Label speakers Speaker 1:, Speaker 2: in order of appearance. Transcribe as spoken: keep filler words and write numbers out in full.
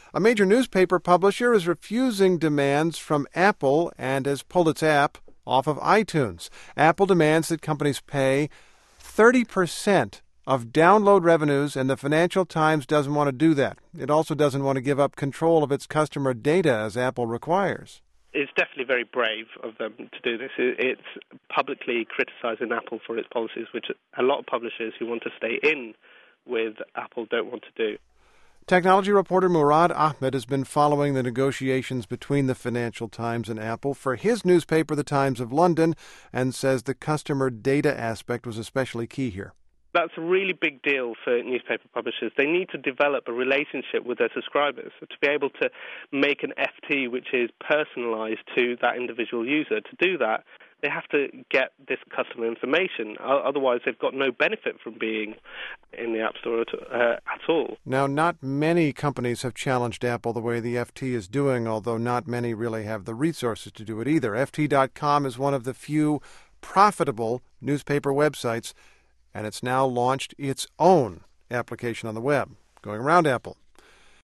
Speaker 1: A major newspaper publisher is refusing demands from Apple and has pulled its app off of iTunes. Apple demands that companies pay thirty percent of download revenues, and the Financial Times doesn't want to do that. It also doesn't want to give up control of its customer data as Apple requires.
Speaker 2: It's definitely very brave of them to do this. It's publicly criticizing Apple for its policies, which a lot of publishers who want to stay in with Apple don't want to do.
Speaker 1: Technology reporter Murad Ahmed has been following the negotiations between the Financial Times and Apple for his newspaper, The Times of London, and says the customer data aspect was especially key here.
Speaker 2: That's a really big deal for newspaper publishers. They need to develop a relationship with their subscribers to be able to make an F T which is personalized to that individual user. To do that, they have to get this customer information. Otherwise, they've got no benefit from being in the App Store at, uh, at all.
Speaker 1: Now, not many companies have challenged Apple the way the F T is doing, although not many really have the resources to do it either. F T dot com is one of the few profitable newspaper websites, and it's now launched its own application on the web, going around Apple.